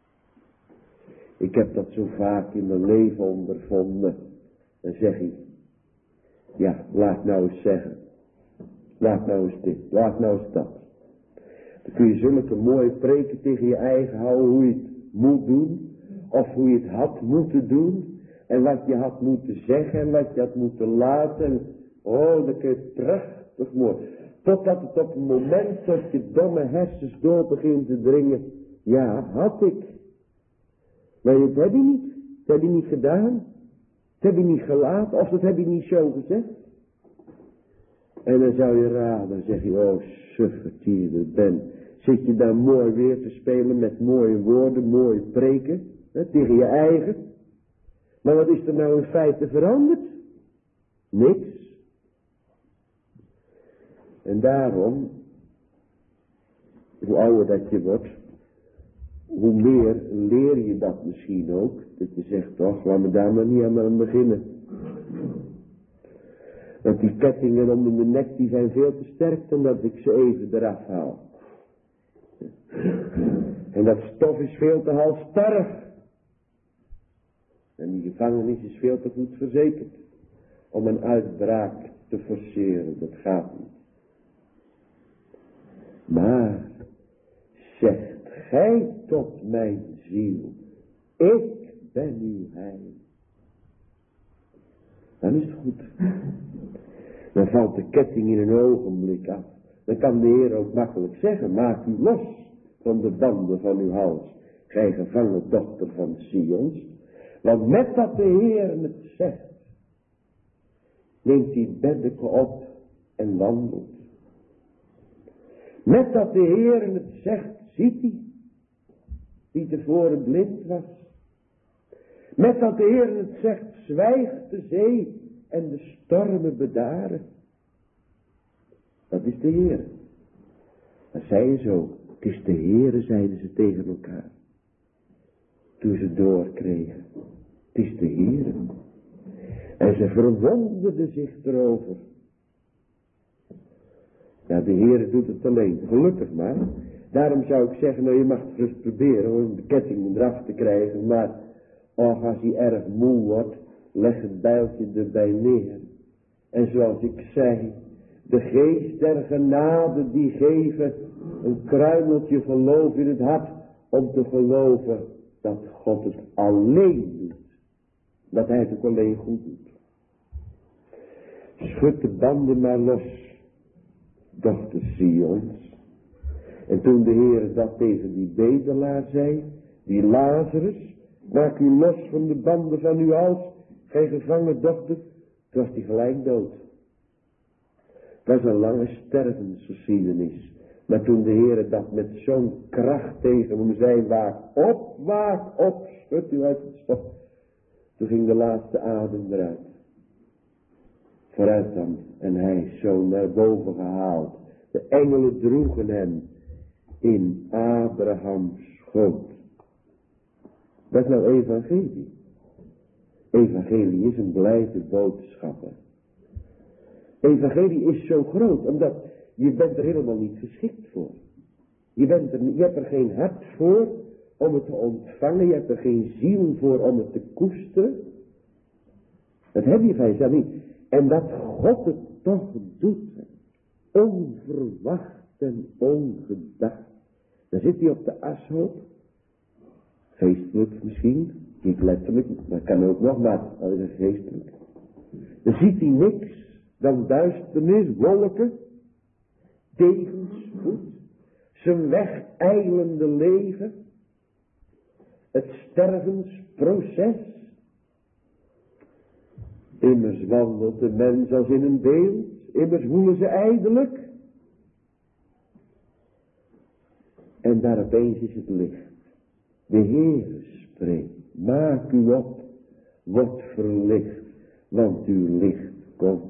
Ik heb dat zo vaak in mijn leven ondervonden. Dan zeg ik, ja, laat nou eens zeggen. Laat nou eens dit, laat nou eens dat. Dan kun je zulke mooie preken tegen je eigen houden hoe je het moet doen. Of hoe je het had moeten doen. En wat je had moeten zeggen en wat je had moeten laten. Oh, dat kun je prachtig mooi. Totdat het op een moment dat je domme hersens door begint te dringen. Ja, had ik. Maar dat heb je niet. Dat heb je niet gedaan. Dat heb je niet gelaten. Of dat heb je niet zo gezegd. En dan zou je raden. Dan zeg je, oh suffert die je er bent. Zit je daar mooi weer te spelen met mooie woorden, mooie preken. Hè, tegen je eigen. Maar wat is er nou in feite veranderd? Niks. En daarom, hoe ouder dat je wordt, hoe meer leer je dat misschien ook. Dat je zegt, toch, laat me daar maar niet aan beginnen. Want die kettingen om de nek, die zijn veel te sterk dan dat ik ze even eraf haal. En dat stof is veel te halstarrig. En die gevangenis is veel te goed verzekerd om een uitbraak te forceren. Dat gaat niet. Maar, zegt gij tot mijn ziel, ik ben uw heil. Dan is het goed. Dan valt de ketting in een ogenblik af. Dan kan de Heer ook makkelijk zeggen, maak u los van de banden van uw hals. Gij gevangen dochter van Sions. Want met dat de Heer het zegt, neemt hij het beddeke op en wandelt. Met dat de Heer het zegt, ziet hij, die tevoren blind was. Met dat de Heer het zegt, zwijgt de zee en de stormen bedaren. Dat is de Heer. Dat zei je zo. Het is de Heer, zeiden ze tegen elkaar. Toen ze doorkregen. Het is de Heer. En ze verwonderden zich erover. Ja, de Heer doet het alleen. Gelukkig maar. Daarom zou ik zeggen, nou je mag het rust proberen om de ketting eraf te krijgen. Maar oh, als hij erg moe wordt, leg het bijltje erbij neer. En zoals ik zei, de geest der genade die geven een kruimeltje geloof in het hart. Om te geloven dat God het alleen doet. Dat hij het ook alleen goed doet. Schud de banden maar los. Dochter Sions. En toen de Heer dat tegen die bedelaar zei, die Lazarus, maak u los van de banden van uw hals, gij gevangen dochter, toen was hij gelijk dood. Het was een lange stervensgeschiedenis. Maar toen de Heer dat met zo'n kracht tegen hem zei, waak op, waak op, schud u uit het stof. Toen ging de laatste adem eruit. Vooruit dan. En hij is zo naar boven gehaald. De engelen droegen hem in Abrahams schoot. Dat is nou evangelie. Evangelie is een blijde boodschap. Evangelie is zo groot, omdat je bent er helemaal niet geschikt voor. Je, bent er, je hebt er geen hart voor om het te ontvangen, je hebt er geen ziel voor om het te koesteren. Dat heb je van jezelf niet. En dat God het toch doet, onverwacht en ongedacht. Dan zit hij op de ashoop, feestelijk misschien, niet letterlijk, dat kan ook nog, maar dat is feestelijk. Dan ziet hij niks dan duisternis, wolken, tegenspoed, zijn wegeilende leven, het stervensproces. Immers wandelt de mens als in een beeld, immers woelen ze ijdelijk. En daar opeens is het licht. De Heere spreekt, maak u op, word verlicht, want uw licht komt.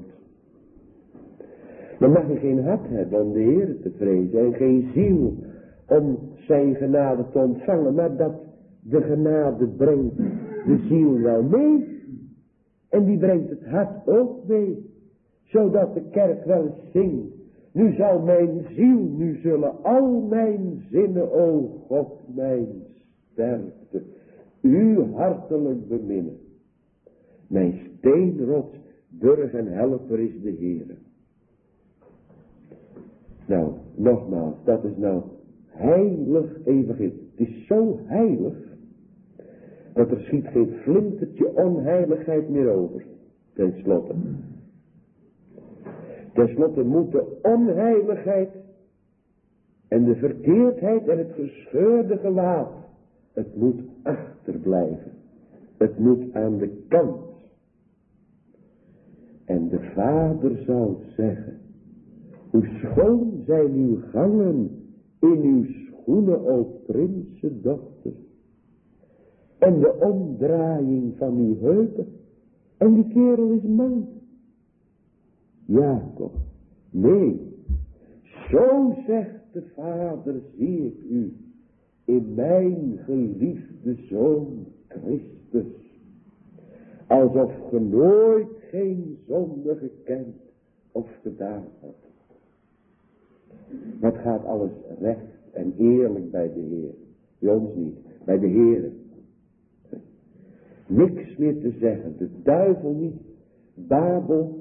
Dan mag je geen hart hebben om de Heere te vrezen en geen ziel om zijn genade te ontvangen, maar dat de genade brengt de ziel wel mee. En die brengt het hart ook mee. Zodat de kerk wel eens zingt. Nu zal mijn ziel, nu zullen al mijn zinnen, o God, mijn sterkte, u hartelijk beminnen. Mijn steenrots, burg en helper is de Heere. Nou, nogmaals, dat is nou heilig evangelie. Het is zo heilig, dat er schiet geen flintertje onheiligheid meer over. Ten slotte. Ten slotte moet de onheiligheid en de verkeerdheid en het gescheurde gelaat, het moet achterblijven. Het moet aan de kant. En de Vader zal zeggen, hoe schoon zijn uw gangen in uw schoenen, o prinsen dochter. En de omdraaiing van uw heupen. En die kerel is man. Jacob. Nee. Zo zegt de Vader, zie ik u. In mijn geliefde Zoon Christus. Alsof ge nooit geen zonde gekend of gedaan had. Wat gaat alles recht en eerlijk bij de Heer. Bij ons niet. Bij de Heer. Niks meer te zeggen. De duivel niet. Babel.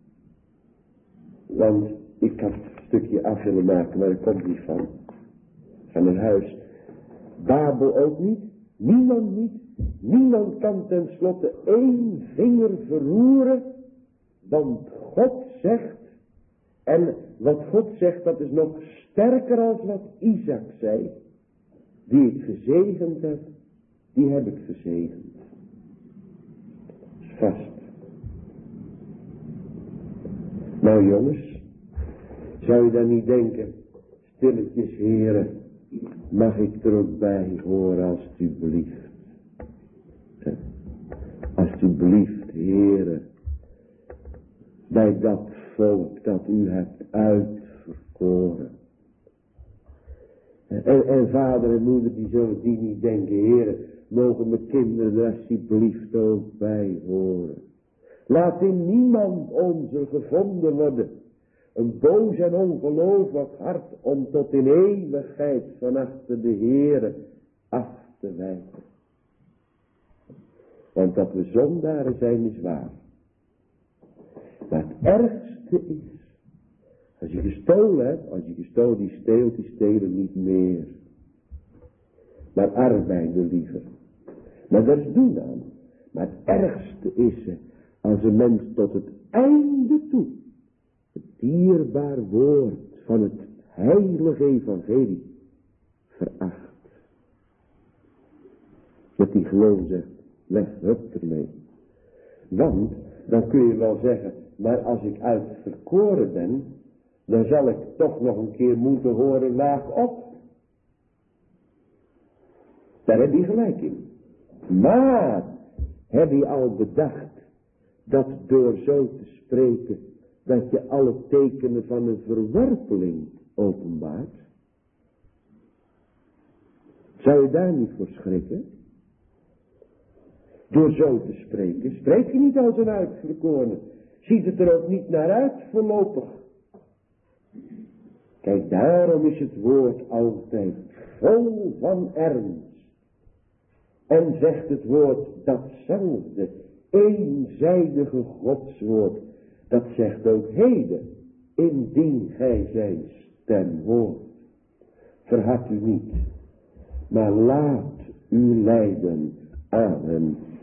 Want ik had een stukje af willen maken, maar er komt niet van. Van een huis. Babel ook niet. Niemand niet. Niemand kan tenslotte één vinger verroeren. Want God zegt. En wat God zegt, dat is nog sterker als wat Isaac zei. Die ik gezegend heb, die heb ik gezegend. Vast. Nou jongens, zou je dan niet denken, stilletjes heren, mag ik er ook bij horen alstublieft. Alstublieft heren, bij dat volk dat u hebt uitverkoren. En, en vader en moeder die zullen die niet denken, heren, mogen mijn kinderen er alsjeblieft ook bij horen. Laat in niemand onze gevonden worden. Een boos en ongelooflijk hart om tot in eeuwigheid van achter de Heere af te wijken. Want dat we zondaren zijn is waar. Maar het ergste is, als je gestolen hebt, als je gestolen, die steelt, die stelen niet meer. Maar arbeiden liever. Maar daar is doen aan. Maar het ergste is, als een mens tot het einde toe, het dierbaar woord van het heilige evangelie veracht. Dat hij gewoon zegt, weg, hup ermee. Want, dan kun je wel zeggen, maar als ik uitverkoren ben, dan zal ik toch nog een keer moeten horen, laag op. Daar heb je gelijk in. Maar, heb je al bedacht, dat door zo te spreken, dat je alle tekenen van een verwerpeling openbaart? Zou je daar niet voor schrikken? door zo te spreken. Spreek je niet als een uitverkorene. Ziet het er ook niet naar uit voorlopig. Kijk, daarom is het woord altijd vol van ernst. En zegt het woord datzelfde eenzijdige godswoord. Dat zegt ook heden, indien gij zijn stem hoort. Verhard u niet, maar laat u leiden aan hem